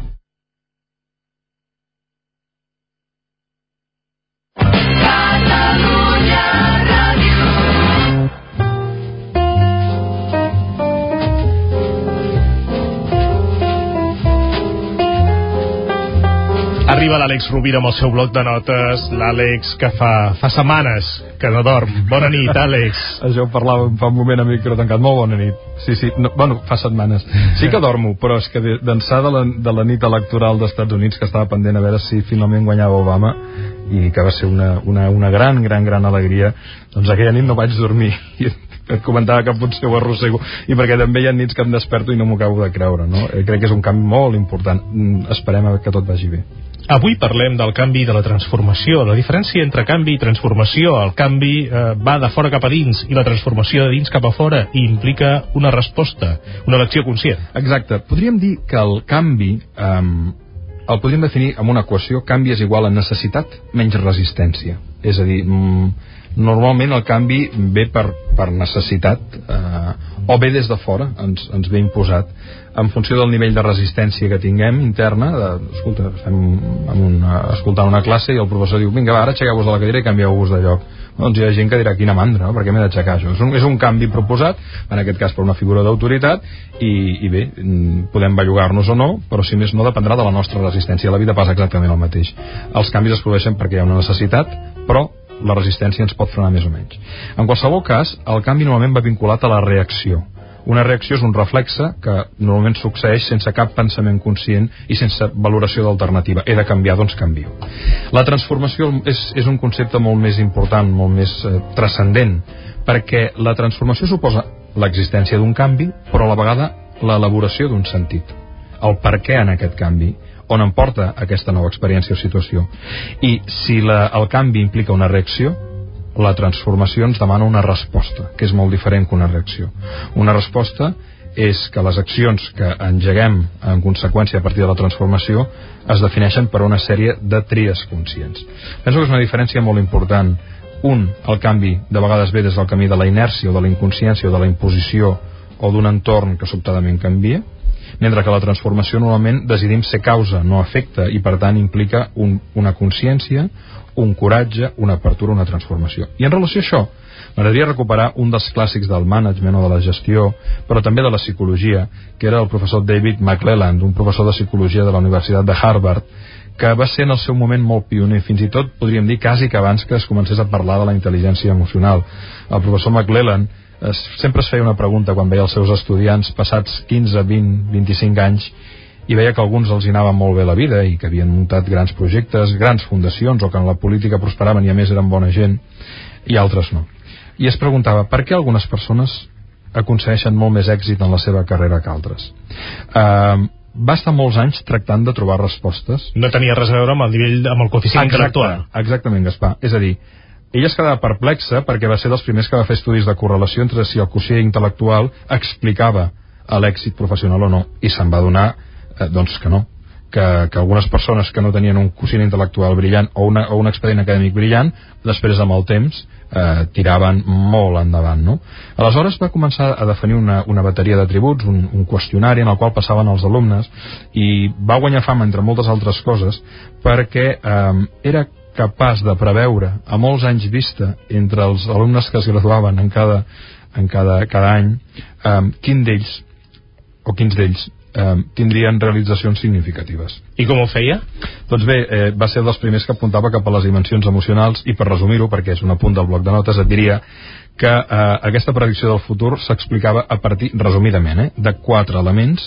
A: Arriba l'Àlex Rovira amb el seu bloc de notes, l'Àlex que fa, fa setmanes que no dorm. Bona nit, Àlex.
T: Això ho parlàvem fa un moment amb micro tancat. Molt bona nit. Sí, sí, no, bueno, fa setmanes. Sí que dormo, però és que d'ençà de, la, de la nit electoral dels Estats Units, que estava pendent a veure si finalment guanyava Obama, i que va ser una, una, una gran, gran, gran alegria, doncs aquella nit no vaig dormir. I et comentava que potser ho arrossego, i perquè també hi ha nits que em desperto i no m'ho acabo de creure, no? Crec que és un canvi molt important. Esperem que tot vagi bé.
A: Avui parlem del canvi i de la transformació. La diferència entre canvi i transformació. El canvi eh, va de fora cap a dins i la transformació de dins cap a fora i implica una resposta, una elecció conscient.
T: Exacte. Podríem dir que el canvi eh, el podríem definir amb una equació: canvi és igual a necessitat menys resistència. És a dir, mm, normalment el canvi ve per, per necessitat eh, o ve des de fora, ens, ens ve imposat en funció del nivell de resistència que tinguem interna. De, escolta, estem en una, escoltant una classe i el professor diu: vinga, va, ara aixequeu-vos de la cadira i canvieu-vos de lloc. Doncs hi ha gent que dirà: quina mandra, no? Per què m'he d'aixecar això? És un, és un canvi proposat, en aquest cas per una figura d'autoritat, i, i bé, podem bellugar-nos o no, però si més no dependrà de la nostra resistència. La vida passa exactament el mateix. Els canvis es produeixen perquè hi ha una necessitat, però la resistència ens pot frenar més o menys. En qualsevol cas, el canvi normalment va vinculat a la reacció. Una reacció és un reflexe que normalment succeeix sense cap pensament conscient i sense valoració d'alternativa. He de canviar, doncs canvio. La transformació és, és un concepte molt més important, molt més eh, transcendent, perquè la transformació suposa l'existència d'un canvi, però a la vegada l'elaboració d'un sentit. El per què en aquest canvi, on em porta aquesta nova experiència o situació. I si la, el canvi implica una reacció, la transformació ens demana una resposta, que és molt diferent que una reacció. Una resposta és que les accions que engeguem en conseqüència a partir de la transformació es defineixen per una sèrie de tries conscients. Penso que és una diferència molt important. Un, el canvi de vegades ve des del camí de la inèrcia o de la inconsciència o de la imposició o d'un entorn que sobtadament canvia, mentre que la transformació normalment decidim ser causa, no efecte, i per tant implica un, una consciència, un coratge, una apertura, una transformació. I en relació a això, m'agradaria recuperar un dels clàssics del management o de la gestió, però també de la psicologia, que era el professor David McClelland, un professor de psicologia de la Universitat de Harvard, que va ser en el seu moment molt pioner, fins i tot podríem dir quasi que abans que es comencés a parlar de la intel·ligència emocional. El professor McClelland eh, sempre es feia una pregunta quan veia els seus estudiants passats quinze, vint, vint-i-cinc anys, i veia que alguns els hi anava molt bé la vida i que havien muntat grans projectes, grans fundacions, o que en la política prosperaven i a més eren bona gent, i altres no. I es preguntava per què algunes persones aconsegueixen molt més èxit en la seva carrera que altres. Uh, va estar molts anys tractant de trobar respostes.
A: No tenia res a veure amb el nivell, amb el coeficient intel·lectual.
T: Exactament, Gaspar. És a dir, ella es quedava perplexa perquè va ser dels primers que va fer estudis de correlació entre si el quocient intel·lectual explicava l'èxit professional o no, i se'n va adonar eh, doncs que no, que, que algunes persones que no tenien un quocient intel·lectual brillant o, una, o un expedient acadèmic brillant, després amb el temps eh, tiraven molt endavant, no? Aleshores va començar a definir una, una bateria d'atributs, un, un qüestionari en el qual passaven els alumnes, i va guanyar fama entre moltes altres coses perquè eh, era capaç de preveure a molts anys vista entre els alumnes que es graduaven en cada, en cada, cada any eh, quin d'ells o quins d'ells eh, tindrien realitzacions significatives.
A: I com ho feia?
T: Doncs bé, eh, va ser dels primers que apuntava cap a les dimensions emocionals, i per resumir-ho, perquè és un apunt del bloc de notes, et diria que eh, aquesta predicció del futur s'explicava a partir, resumidament, eh, de quatre elements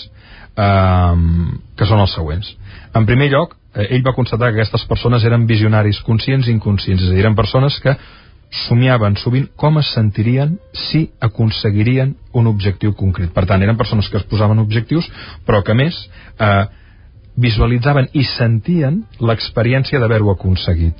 T: eh, que són els següents. En primer lloc, ell va constatar que aquestes persones eren visionaris conscients i inconscients, és a dir, eren persones que somiaven sovint com es sentirien si aconseguirien un objectiu concret. Per tant, eren persones que es posaven objectius, però que a més eh, visualitzaven i sentien l'experiència d'haver-ho aconseguit.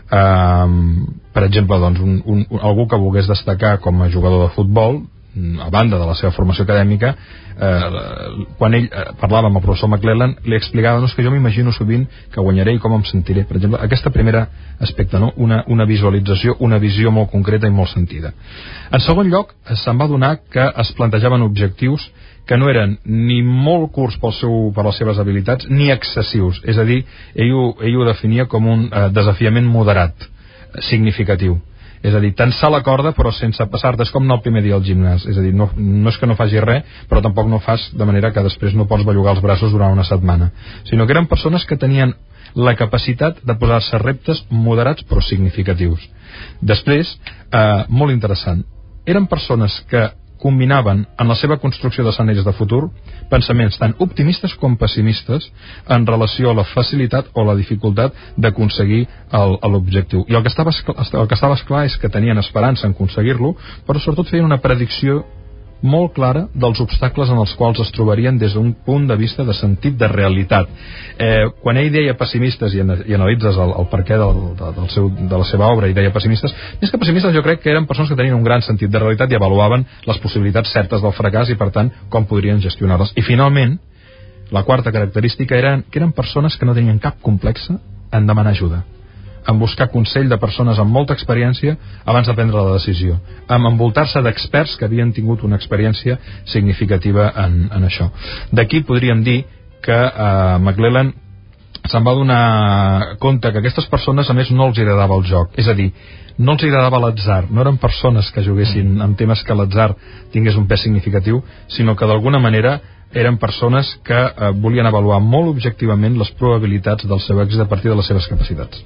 T: Eh, per exemple, doncs, un, un, algú que volgués destacar com a jugador de futbol, a banda de la seva formació acadèmica, eh, quan ell eh, parlava amb el professor McClellan, li explicava, no, és que jo m'imagino sovint que guanyaré i com em sentiré. Per exemple, aquesta primera aspecte, no? una, una visualització, una visió molt concreta i molt sentida. En segon lloc, se'n va adonar que es plantejaven objectius que no eren ni molt curts pel seu, per les seves habilitats, ni excessius. És a dir, ell ho, ell ho definia com un eh, desafiament moderat, significatiu. És a dir, tensar la corda però sense passar-te, és com anar el primer dia al gimnàs, és a dir, no, no és que no facis res, però tampoc no fas de manera que després no pots bellugar els braços durant una setmana, sinó que eren persones que tenien la capacitat de posar-se reptes moderats però significatius. Després, eh, molt interessant, eren persones que combinaven en la seva construcció d'escenaris de futur pensaments tan optimistes com pessimistes en relació a la facilitat o la dificultat d'aconseguir l'objectiu. I el que estava el que estava clar és que tenien esperança en aconseguir-lo, però sobretot feien una predicció molt clara dels obstacles en els quals es trobarien des d'un punt de vista de sentit de realitat. Eh, quan ell deia pessimistes, i, i analitzes el, el perquè del, del seu, de la seva obra, i deia pessimistes, més que pessimistes jo crec que eren persones que tenien un gran sentit de realitat i avaluaven les possibilitats certes del fracàs i per tant com podrien gestionar-les. I finalment, la quarta característica eren que eren persones que no tenien cap complexe en demanar ajuda, en buscar consell de persones amb molta experiència abans de prendre la decisió, en envoltar-se d'experts que havien tingut una experiència significativa en, en això. D'aquí podríem dir que eh, McClellan se'n va donar compte que aquestes persones a més no els agradava el joc, és a dir, no els agradava l'atzar, no eren persones que juguessin amb temes que l'atzar tingués un pes significatiu, sinó que d'alguna manera eren persones que eh, volien avaluar molt objectivament les probabilitats del seu èxit a partir de les seves capacitats.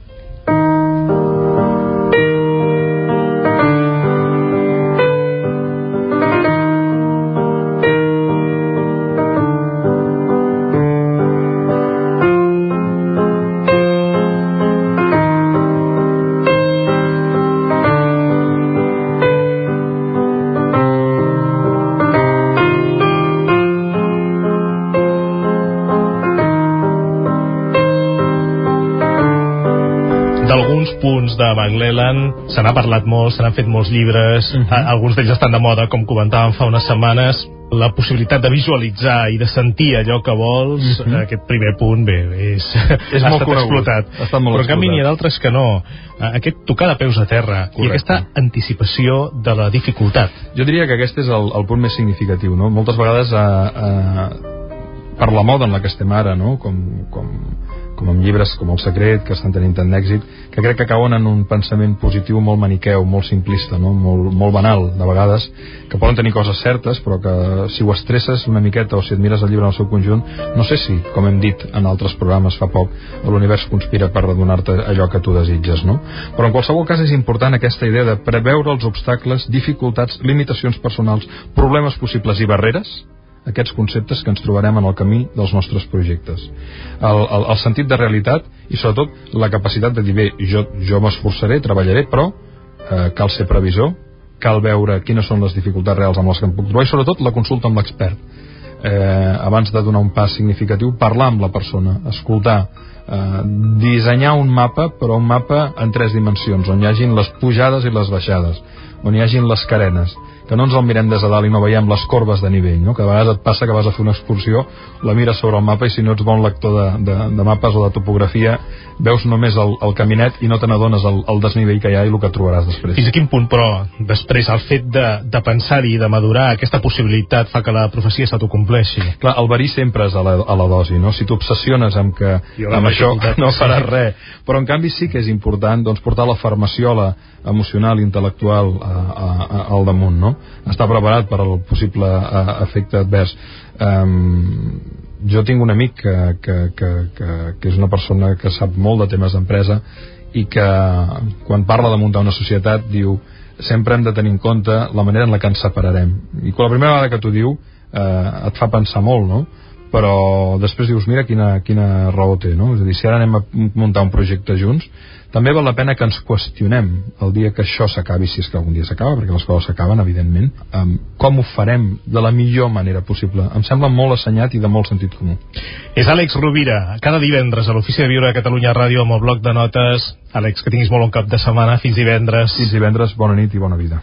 A: Punts de McClellan se n'ha parlat molt, se n'han fet molts llibres, uh -huh. alguns d'ells estan de moda, com comentàvem fa unes setmanes. La possibilitat de visualitzar i de sentir allò que vols, uh -huh. aquest primer punt, bé, és,
T: és
A: ha
T: molt
A: estat
T: conegut.
A: explotat.
T: Estat molt
A: però en canvi
T: explotat.
A: n'hi ha d'altres que no. Aquest tocar de peus a terra. Correcte. I aquesta anticipació de la dificultat.
T: Jo diria que aquest és el, el punt més significatiu, no? Moltes vegades eh, eh, per la moda en la que estem ara, no? com, com com amb llibres com El secret, que estan tenint tant d'èxit, que crec que cauen en un pensament positiu molt maniqueu, molt simplista, no? molt, molt banal, de vegades, que poden tenir coses certes, però que si ho estresses una miqueta o si et mires el llibre en el seu conjunt, no sé si, com hem dit en altres programes fa poc, l'univers conspira per donar-te allò que tu desitges, no? Però en qualsevol cas és important aquesta idea de preveure els obstacles, dificultats, limitacions personals, problemes possibles i barreres, aquests conceptes que ens trobarem en el camí dels nostres projectes. El, el, el sentit de realitat i sobretot la capacitat de dir, bé, jo, jo m'esforçaré, treballaré, però eh, cal ser previsor, cal veure quines són les dificultats reals amb les que em puc trobar i sobretot la consulta amb l'expert. eh, abans de donar un pas significatiu, parlar amb la persona, escoltar, eh, dissenyar un mapa, però un mapa en tres dimensions, on hi hagin les pujades i les baixades, on hi hagin les carenes, que no ens el mirem des de dalt i no veiem les corbes de nivell, no? Que a vegades et passa que vas a fer una excursió, la mires sobre el mapa i si no ets bon lector de, de, de mapes o de topografia, veus només el, el caminet i no te n'adones el, el desnivell que hi ha i el que trobaràs després.
A: Fins a quin punt, però, després el fet de, de pensar-hi i de madurar aquesta possibilitat fa que la profecia s'autocompleixi?
T: Clar, el verí sempre és a la, a la dosi, no? Si t'obsessiones amb que amb això no faràs res, però en canvi sí que és important doncs, portar la farmaciola emocional i intel·lectual a, a, a, al damunt, no? Estar preparat per al possible uh, efecte advers. Um, jo tinc un amic que, que, que, que, que és una persona que sap molt de temes d'empresa i que quan parla de muntar una societat diu sempre hem de tenir en compte la manera en la que ens separarem, i quan la primera vegada que t'ho diu eh, et fa pensar molt, no? Però després dius, mira quina, quina raó té, no? És a dir, si ara anem a muntar un projecte junts, també val la pena que ens qüestionem el dia que això s'acabi, si és que algun dia s'acaba, perquè les coses s'acaben, evidentment, um, com ho farem de la millor manera possible. Em sembla molt assenyat i de molt sentit comú.
A: És Àlex Rovira, cada divendres a l'Ofici de Viure a Catalunya Ràdio amb el bloc de notes. Àlex, que tinguis molt bon cap de setmana. Fins divendres.
T: Fins divendres, bona nit i bona vida.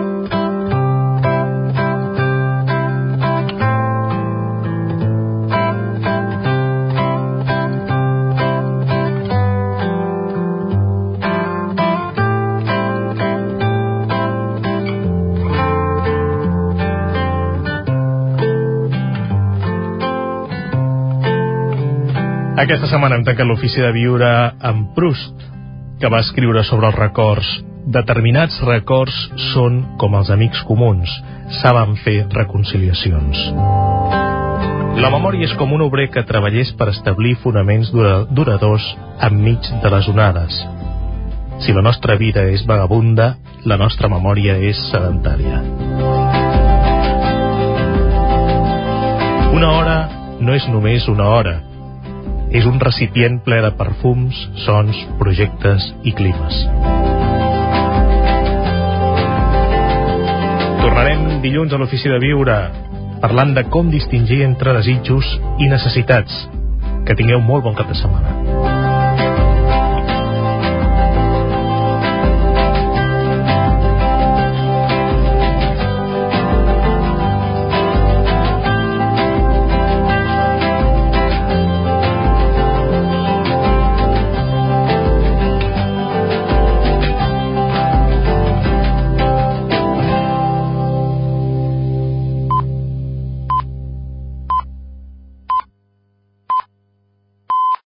A: Aquesta setmana hem tancat l'Ofici de Viure amb Proust, que va escriure sobre els records. Determinats records són com els amics comuns, saben fer reconciliacions. La memòria és com un obrer que treballés per establir fonaments dura, duradors enmig de les onades. Si la nostra vida és vagabunda, la nostra memòria és sedentària. Una hora no és només una hora. És un recipient ple de perfums, sons, projectes i climes. Tornarem dilluns a l'Ofici de Viure parlant de com distingir entre desitjos i necessitats. Que tingueu molt bon cap de setmana.